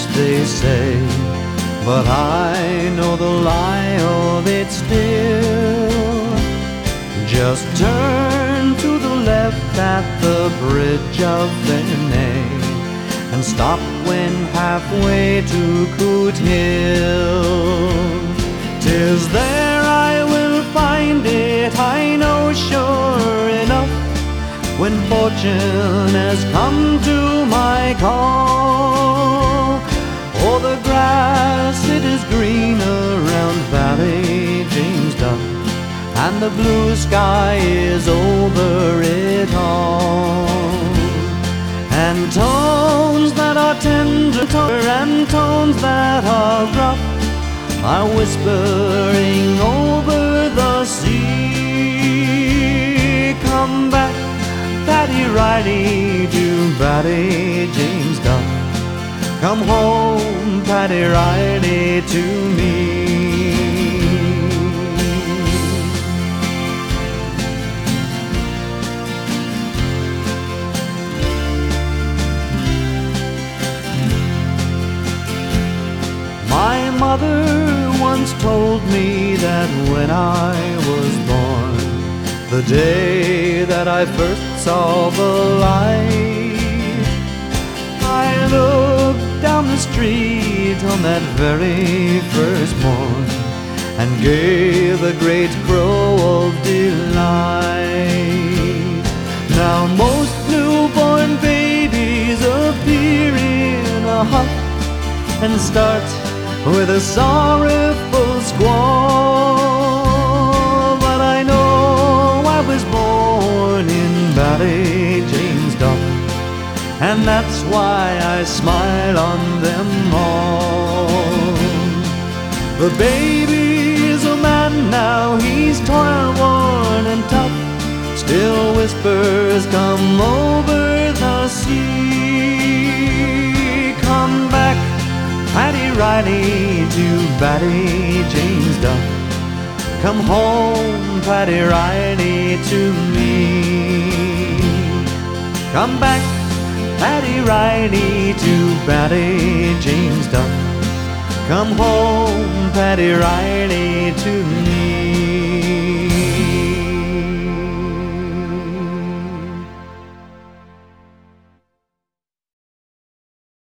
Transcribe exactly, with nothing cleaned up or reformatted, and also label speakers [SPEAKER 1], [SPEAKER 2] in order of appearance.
[SPEAKER 1] they say, but I know the lie of it still. Just turn to the left at the bridge of Ferney, and stop when halfway to Coot Hill. 'Tis there I will find it, I know sure enough, when fortune has come to my call. Oh, the grass, it is green around Valley James Duff, and the blue sky is over it all. And tones that are tender and tones that are rough are whispering over the sea. Come back, Paddy Riley, to Paddy James Duff. Come home, Paddy Riley, to me. My mother once told me that when I was born, the day that I first saw the light, I looked down the street on that very first morn and gave a great crow of delight. Now most newborn babies appear in a huff and start with a sorrowful squall, but I know I was born in Valley James Duff, and that's why I smile on them all. The baby is a man now, he's toil-worn and tough, still whispers come over the sea. Come back, Paddy Riley, to Paddy James Duff. Come home, Paddy Riley, to me. Come back, Paddy Riley, to Paddy James Duff. Come home, Paddy Riley, to me.